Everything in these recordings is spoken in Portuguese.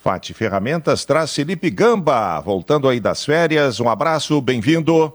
Fati Ferramentas traz Felipe Gamba, voltando aí das férias. Um abraço, bem-vindo.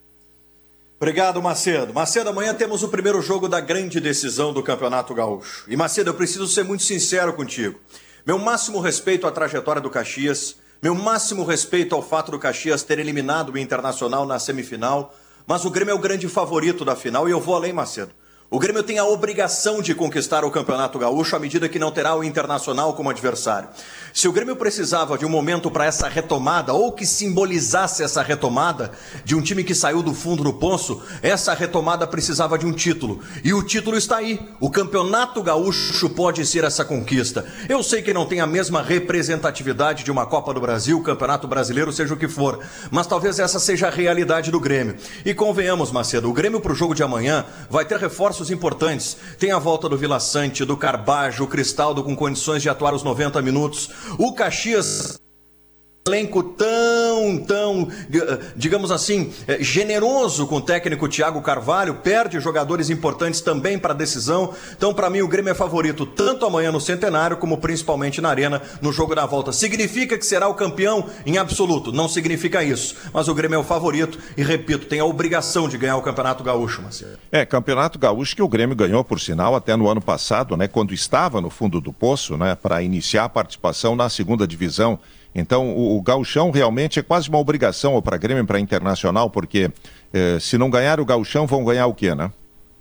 Obrigado, Macedo. Macedo, amanhã temos o primeiro jogo da grande decisão do Campeonato Gaúcho. E, Macedo, eu preciso ser muito sincero contigo. Meu máximo respeito à trajetória do Caxias, meu máximo respeito ao fato do Caxias ter eliminado o Internacional na semifinal, mas o Grêmio é o grande favorito da final e eu vou além, Macedo. O Grêmio tem a obrigação de conquistar o Campeonato Gaúcho à medida que não terá o Internacional como adversário. Se o Grêmio precisava de um momento para essa retomada, ou que simbolizasse essa retomada de um time que saiu do fundo do poço, essa retomada precisava de um título. E o título está aí. O Campeonato Gaúcho pode ser essa conquista. Eu sei que não tem a mesma representatividade de uma Copa do Brasil, Campeonato Brasileiro, seja o que for, mas talvez essa seja a realidade do Grêmio. E convenhamos, Macedo, o Grêmio para o jogo de amanhã vai ter reforços importantes. Tem a volta do Vila Sante, do Carbajo, o Cristaldo com condições de atuar os 90 minutos. O Caxias, elenco tão, digamos assim, generoso com o técnico Thiago Carvalho, perde jogadores importantes também para a decisão. Então, para mim, o Grêmio é favorito tanto amanhã no Centenário, como principalmente na Arena, no jogo da volta. Significa que será o campeão em absoluto? Não significa isso. Mas o Grêmio é o favorito e, repito, tem a obrigação de ganhar o Campeonato Gaúcho, Marcelo. Campeonato Gaúcho que o Grêmio ganhou, por sinal, até no ano passado, né, quando estava no fundo do poço, né, para iniciar a participação na segunda divisão. Então, o Gauchão realmente é quase uma obrigação, ou para Grêmio e para Internacional, porque se não ganhar o Gauchão, vão ganhar o quê, né?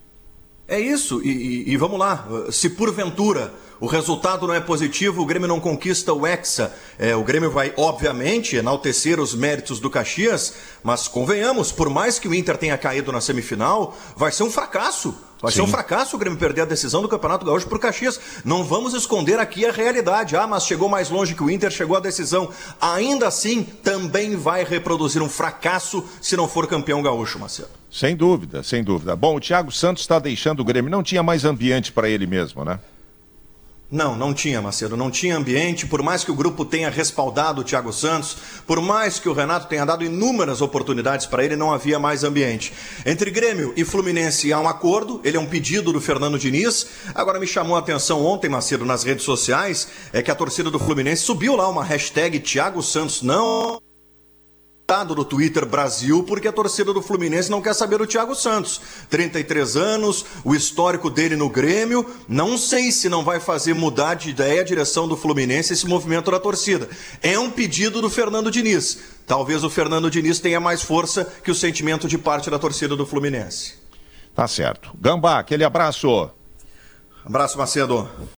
É isso, e vamos lá, se porventura o resultado não é positivo, o Grêmio não conquista o Hexa, o Grêmio vai, obviamente, enaltecer os méritos do Caxias, mas convenhamos, por mais que o Inter tenha caído na semifinal, vai ser um fracasso. Vai ser um fracasso o Grêmio perder a decisão do Campeonato Gaúcho para o Caxias. Não vamos esconder aqui a realidade. Mas chegou mais longe que o Inter, chegou à decisão. Ainda assim, também vai reproduzir um fracasso se não for campeão gaúcho, Marcelo. Sem dúvida, sem dúvida. Bom, o Thiago Santos está deixando o Grêmio. Não tinha mais ambiente para ele mesmo, né? Não tinha, Macedo, não tinha ambiente, por mais que o grupo tenha respaldado o Thiago Santos, por mais que o Renato tenha dado inúmeras oportunidades para ele, não havia mais ambiente. Entre Grêmio e Fluminense há um acordo, ele é um pedido do Fernando Diniz. Agora me chamou a atenção ontem, Macedo, nas redes sociais, que a torcida do Fluminense subiu lá uma hashtag Thiago Santos não... do Twitter Brasil, porque a torcida do Fluminense não quer saber do Thiago Santos. 33 anos, o histórico dele no Grêmio, não sei se não vai fazer mudar de ideia a direção do Fluminense esse movimento da torcida. É um pedido do Fernando Diniz. Talvez o Fernando Diniz tenha mais força que o sentimento de parte da torcida do Fluminense. Tá certo. Gambá, aquele abraço. Abraço, Macedo.